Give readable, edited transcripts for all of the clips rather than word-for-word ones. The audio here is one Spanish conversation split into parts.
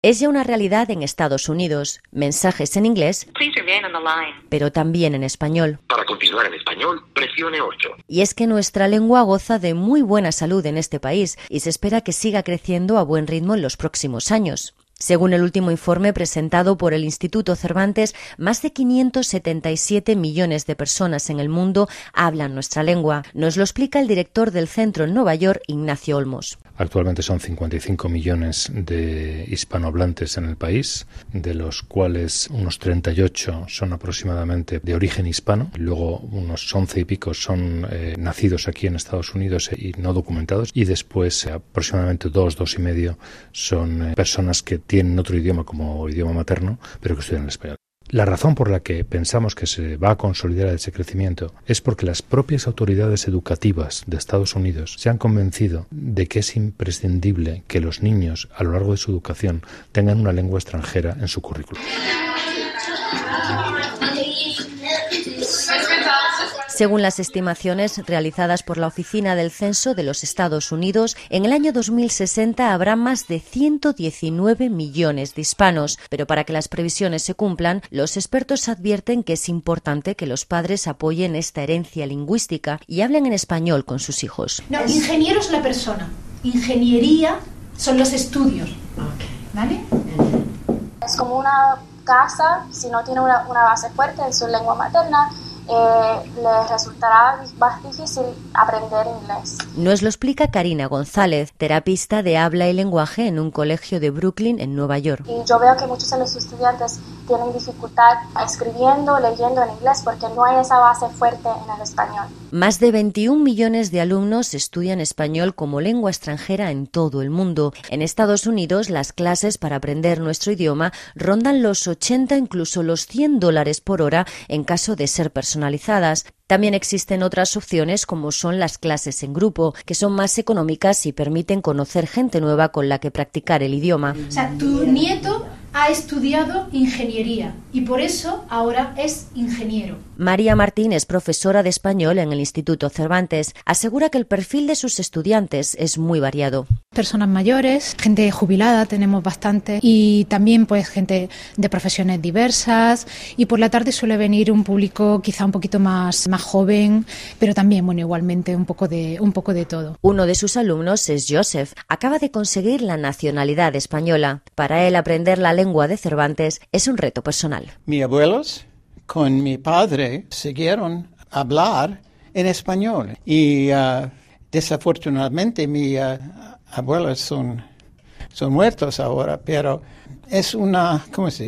Es ya una realidad en Estados Unidos. Mensajes en inglés, pero también en español. Para continuar en español, presione 8. Y es que nuestra lengua goza de muy buena salud en este país y se espera que siga creciendo a buen ritmo en los próximos años. Según el último informe presentado por el Instituto Cervantes, más de 577 millones de personas en el mundo hablan nuestra lengua. Nos lo explica el director del centro en Nueva York, Ignacio Olmos. Actualmente son 55 millones de hispanohablantes en el país, de los cuales unos 38 son aproximadamente de origen hispano. Luego unos 11 y pico son nacidos aquí en Estados Unidos y no documentados. Y después aproximadamente 2,5 son personas que tienen otro idioma como idioma materno, pero que estudian el español. La razón por la que pensamos que se va a consolidar ese crecimiento es porque las propias autoridades educativas de Estados Unidos se han convencido de que es imprescindible que los niños a lo largo de su educación tengan una lengua extranjera en su currículum. Según las estimaciones realizadas por la Oficina del Censo de los Estados Unidos, en el año 2060 habrá más de 119 millones de hispanos. Pero para que las previsiones se cumplan, los expertos advierten que es importante que los padres apoyen esta herencia lingüística y hablen en español con sus hijos. No, ingeniero es la persona. Ingeniería son los estudios. ¿Vale? Es como una casa, si no tiene una base fuerte en su lengua materna, les resultará más difícil aprender inglés. Nos lo explica Karina González, terapista de habla y lenguaje en un colegio de Brooklyn, en Nueva York. Y yo veo que muchos de los estudiantes tienen dificultad escribiendo, leyendo en inglés porque no hay esa base fuerte en el español. Más de 21 millones de alumnos estudian español como lengua extranjera en todo el mundo. En Estados Unidos, las clases para aprender nuestro idioma rondan los 80, incluso los $100 por hora en caso de ser personalizadas. También existen otras opciones como son las clases en grupo, que son más económicas y permiten conocer gente nueva con la que practicar el idioma. O sea, tu nieto ha estudiado ingeniería y por eso ahora es ingeniero. María Martín es profesora de español en el Instituto Cervantes. Asegura que el perfil de sus estudiantes es muy variado. Personas mayores, gente jubilada tenemos bastante y también pues gente de profesiones diversas y por la tarde suele venir un público quizá un poquito más joven, pero también bueno igualmente un poco de todo. Uno de sus alumnos es Joseph. Acaba de conseguir la nacionalidad española. Para él aprender la lengua de Cervantes es un reto personal. Mis abuelos con mi padre siguieron a hablar en español y desafortunadamente mis abuelos son muertos ahora, pero es una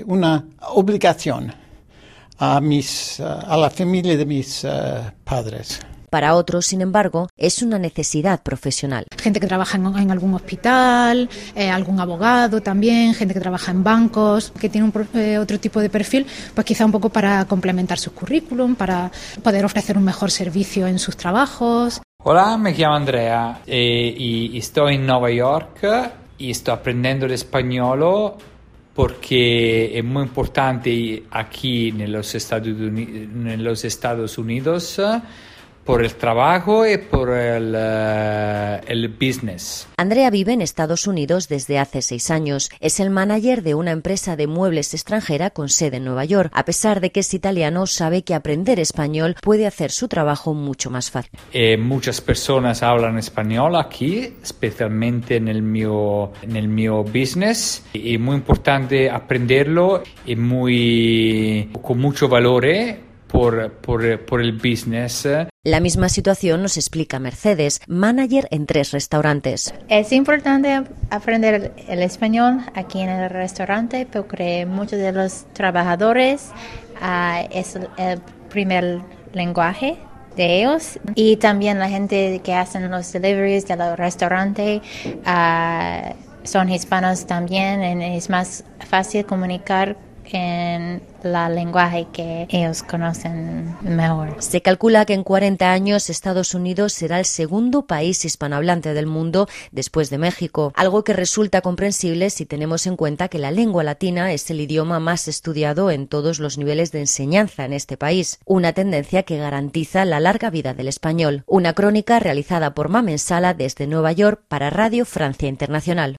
obligación a la familia de mis padres. Para otros, sin embargo, es una necesidad profesional. Gente que trabaja en algún hospital, algún abogado también, gente que trabaja en bancos, que tiene otro tipo de perfil, pues quizá un poco para complementar su currículum, para poder ofrecer un mejor servicio en sus trabajos. Hola, me llamo Andrea y estoy en Nueva York y estoy aprendiendo el español porque es muy importante aquí en los Estados Unidos por el trabajo y por el business. Andrea vive en Estados Unidos desde hace 6 años. Es el manager de una empresa de muebles extranjera con sede en Nueva York. A pesar de que es italiano, sabe que aprender español puede hacer su trabajo mucho más fácil. Muchas personas hablan español aquí, especialmente en el mío business. Es muy importante aprenderlo y con mucho valor por el business. La misma situación nos explica Mercedes, manager en 3 restaurantes. Es importante aprender el español aquí en el restaurante porque muchos de los trabajadores es el primer lenguaje de ellos y también la gente que hacen los deliveries de los restaurantes son hispanos también y es más fácil comunicar en la lenguaje que ellos conocen mejor. Se calcula que en 40 años Estados Unidos será el segundo país hispanohablante del mundo después de México, algo que resulta comprensible si tenemos en cuenta que la lengua latina es el idioma más estudiado en todos los niveles de enseñanza en este país, una tendencia que garantiza la larga vida del español. Una crónica realizada por Mamen Sala desde Nueva York para Radio Francia Internacional.